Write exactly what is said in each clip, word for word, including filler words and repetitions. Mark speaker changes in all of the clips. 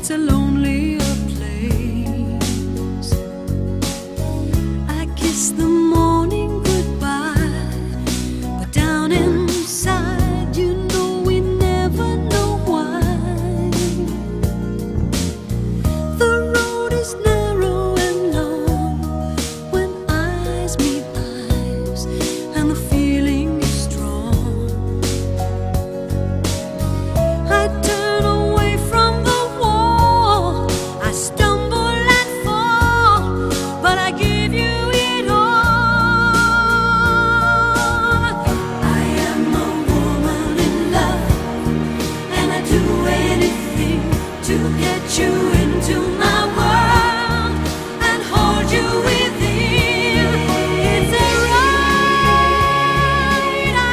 Speaker 1: it's a lonelier place. I kiss the morning goodbye, but down inside you know we never know why. The road is narrow and long when eyes meet eyes, and the feeling is strong. I turn away from the wall, I stumble and fall, but I give you it all. I am a woman in love, and I do anything to get you into my world and hold you within. It's a right I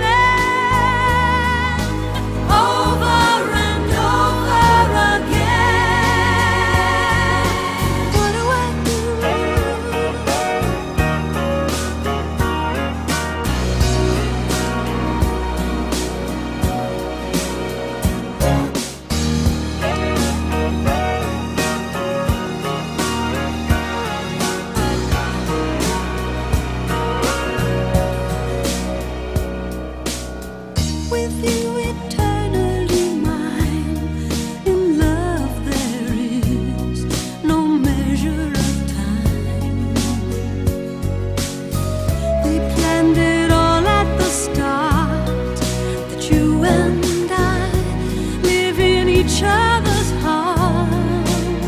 Speaker 1: defend over and over again. What do I do? With you eternally mine, in love there is no measure of time. We planned it all at the start, that you and I live in each other's heart.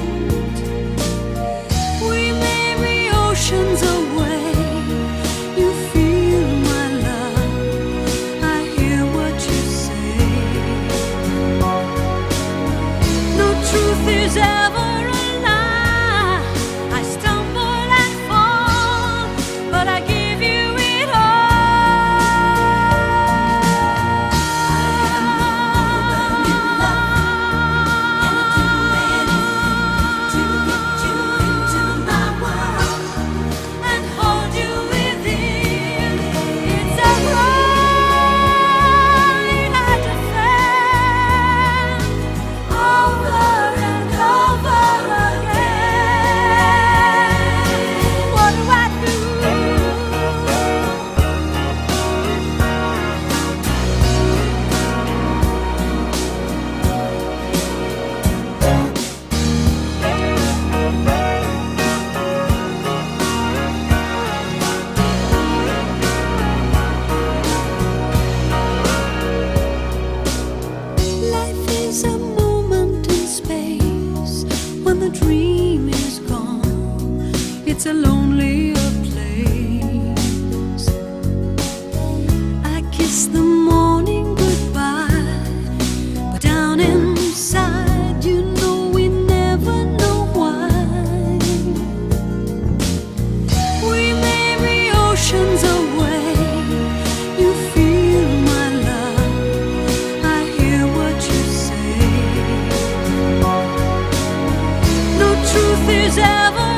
Speaker 1: We may be oceans away, you feel my love, I hear what you say. No truth is ever a lie. I stumble and fall, but I give you it and hold you within. It's a right I defend over and over again. What do I do? Life is a moment in space. When the dream is gone, it's a lonelier place. I kiss the morning goodbye, but down inside you know we never know why. We may be oceans away, you feel my love, I hear what you say. No truth is ever